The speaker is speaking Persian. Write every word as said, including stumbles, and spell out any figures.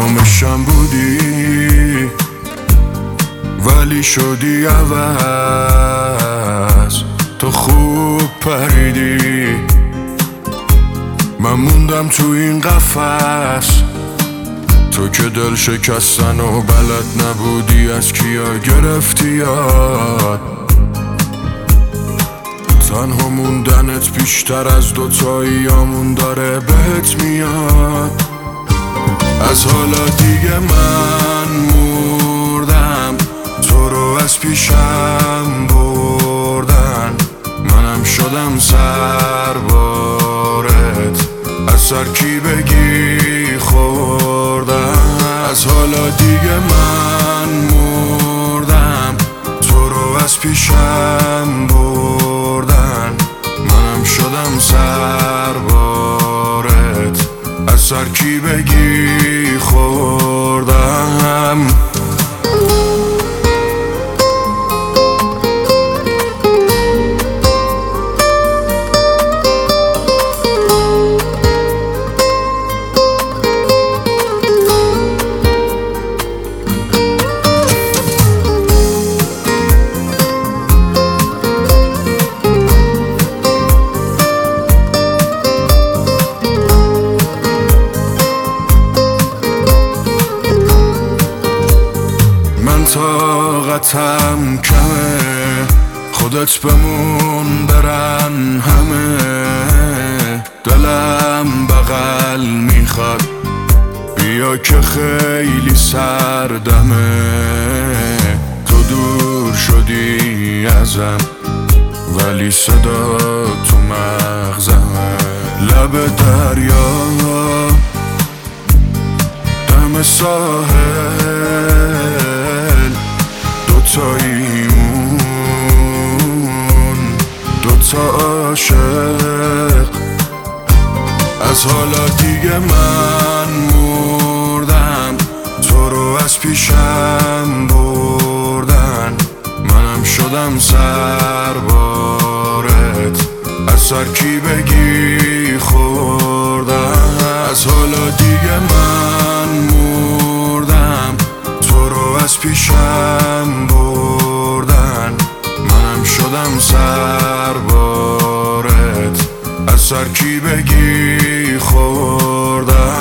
آرامشم بودی ولی شدی عوض. تو خوب پریدی من موندم تو این قفس. تو که دل شکستن و بلد نبودی از کیا گرفتی یاد. تنها موندنت بیشتر از دوتاییامون داره بهت میاد. از حالا دیگه من مردم تو رو از پیشم بردن. منم شدم سربارت از سر کی بگی خوردم. از حالا دیگه من مردم تو رو از پیشم بردن. منم شدم سربارت از سر کی بگی خوردم. طاقتم کمه خودت بمون برن همه. دلم بغل میخواد بیا که خیلی سردمه. تو دور شدی ازم ولی صدا تو مغزمه. لب دریا دم ساحل دوتاییمون دوتا عاشق. از حالا دیگه من مردم تو رو از پیشم بردن. منم شدم سربارت از سر کی بگی خوردم. از حالا دیگه من مردم تو رو از پیشم بردن. منم شدم سربارت از سر کی بگی خوردم.